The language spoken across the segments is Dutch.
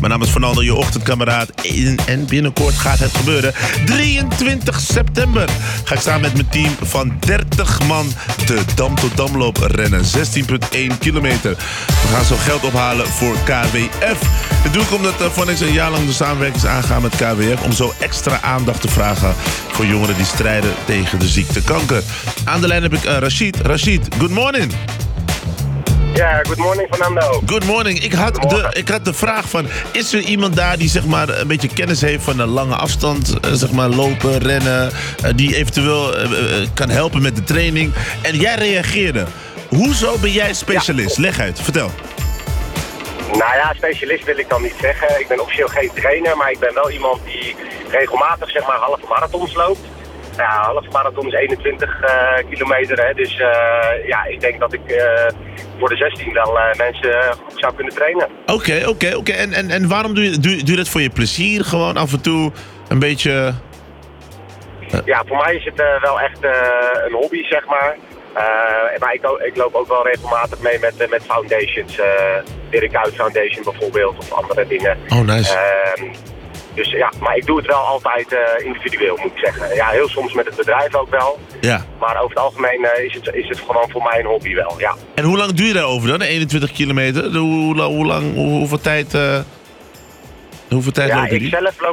Mijn naam is Fernando, je ochtendkameraad. En binnenkort gaat het gebeuren. 23 september ga ik samen met mijn team van 30 man de Dam tot Damloop rennen. 16,1 kilometer. We gaan zo geld ophalen voor KWF. Dat doe ik omdat Phonics een jaar lang de samenwerking is aangegaan met KWF... om zo extra aandacht te vragen voor jongeren die strijden tegen de ziekte kanker. Aan de lijn heb ik Rashid. Rashid, good morning. Ja, good morning Fernando. Good morning. Ik had de vraag van, is er iemand daar die zeg maar een beetje kennis heeft van een lange afstand, zeg maar lopen, rennen, die eventueel kan helpen met de training? En jij reageerde. Hoezo ben jij specialist? Ja. Leg uit, vertel. Nou ja, specialist wil ik dan niet zeggen. Ik ben officieel geen trainer, maar ik ben wel iemand die regelmatig zeg maar halve marathons loopt. Ja, halve marathon is 21 kilometer, hè. Dus ja, ik denk dat ik voor de 16 wel mensen goed zou kunnen trainen. Oké. En waarom doe je dat voor je plezier? Gewoon af en toe een beetje... Ja, voor mij is het wel echt een hobby, zeg maar. Maar ik loop ook wel regelmatig mee met foundations. Dirk Kuyt Foundation bijvoorbeeld, of andere dingen. Oh, nice. Dus ja, maar ik doe het wel altijd individueel, moet ik zeggen. Ja, heel soms met het bedrijf ook wel. Ja. Maar over het algemeen is het gewoon voor mij een hobby wel, ja. En hoe lang duur je daarover dan? 21 kilometer? Hoeveel tijd loop je die?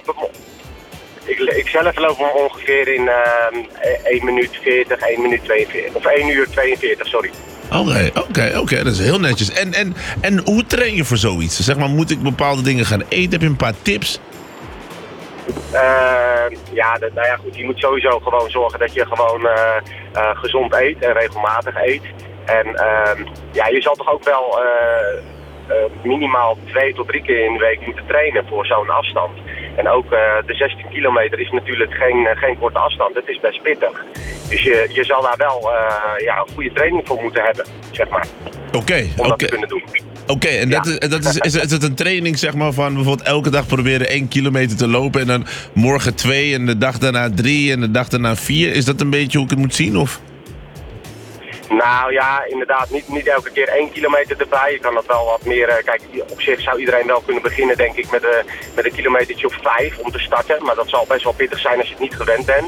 Ik zelf loop hem ongeveer in 1 minuut 40, 1 minuut 42. Of 1 uur 42, sorry. Oké, dat is heel netjes. En hoe train je voor zoiets? Zeg maar, moet ik bepaalde dingen gaan eten? Heb je een paar tips? Nou ja, goed, je moet sowieso gewoon zorgen dat je gewoon gezond eet en regelmatig eet. En ja, je zal toch ook wel minimaal 2 tot 3 keer in de week moeten trainen voor zo'n afstand. En ook de 16 kilometer is natuurlijk geen korte afstand, het is best pittig. Dus je zal daar wel een goede training voor moeten hebben, zeg maar. Om dat te kunnen doen. Oké, en is het een training zeg maar van bijvoorbeeld elke dag proberen 1 kilometer te lopen en dan morgen 2 en de dag daarna 3 en de dag daarna 4? Is dat een beetje hoe ik het moet zien of? Nou ja, inderdaad, niet elke keer 1 kilometer erbij. Je kan dat wel wat meer... kijk, op zich zou iedereen wel kunnen beginnen, denk ik, met een kilometertje of 5 om te starten. Maar dat zal best wel pittig zijn als je het niet gewend bent.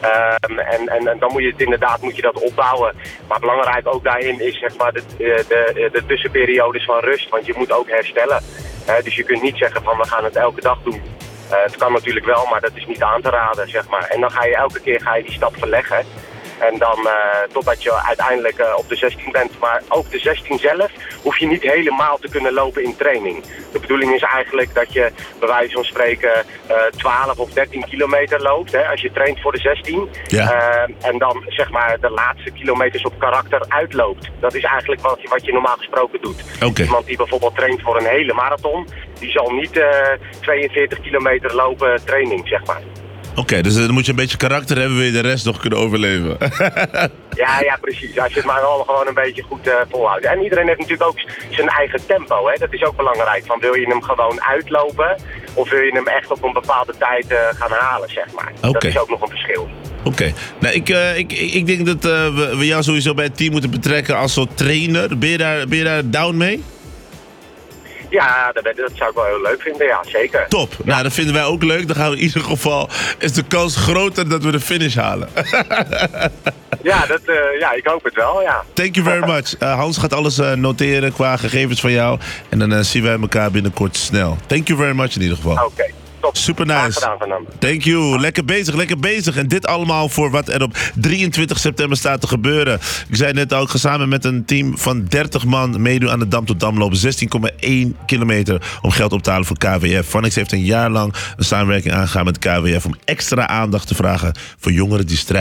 En dan moet je dat opbouwen. Maar belangrijk ook daarin is zeg maar de tussenperiodes van rust. Want je moet ook herstellen. Dus je kunt niet zeggen van we gaan het elke dag doen. Het kan natuurlijk wel, maar dat is niet aan te raden, zeg maar. En dan ga je elke keer die stap verleggen. En dan totdat je uiteindelijk op de 16 bent. Maar ook de 16 zelf hoef je niet helemaal te kunnen lopen in training. De bedoeling is eigenlijk dat je bij wijze van spreken 12 of 13 kilometer loopt. Hè, als je traint voor de 16. Ja. En dan zeg maar de laatste kilometers op karakter uitloopt. Dat is eigenlijk wat je normaal gesproken doet. Okay. Iemand die bijvoorbeeld traint voor een hele marathon. Die zal niet 42 kilometer lopen training, zeg maar. Oké, dus dan moet je een beetje karakter hebben, wil je de rest nog kunnen overleven. Ja, precies. Als je het maar al gewoon een beetje goed volhoudt. En iedereen heeft natuurlijk ook zijn eigen tempo, hè. Dat is ook belangrijk. Van, wil je hem gewoon uitlopen of wil je hem echt op een bepaalde tijd gaan halen, zeg maar. Okay. Dat is ook nog een verschil. Oké. Nou, ik denk dat we jou sowieso bij het team moeten betrekken als soort trainer. Ben je daar down mee? Ja, dat zou ik wel heel leuk vinden, ja, zeker. Top. Ja. Nou, dat vinden wij ook leuk. Dan gaan we in ieder geval... is de kans groter dat we de finish halen. Ja, ik hoop het wel, ja. Thank you very much. Hans gaat alles noteren qua gegevens van jou. En dan zien wij elkaar binnenkort snel. Thank you very much in ieder geval. Oké. Top. Super nice. Gedaan, Fernando. Thank you. Lekker bezig. En dit allemaal voor wat er op 23 september staat te gebeuren. Ik zei net ook, samen met een team van 30 man meedoen aan de Dam tot Damloop. 16,1 kilometer om geld op te halen voor KWF. Phonics heeft een jaar lang een samenwerking aangegaan met KWF om extra aandacht te vragen voor jongeren die strijden.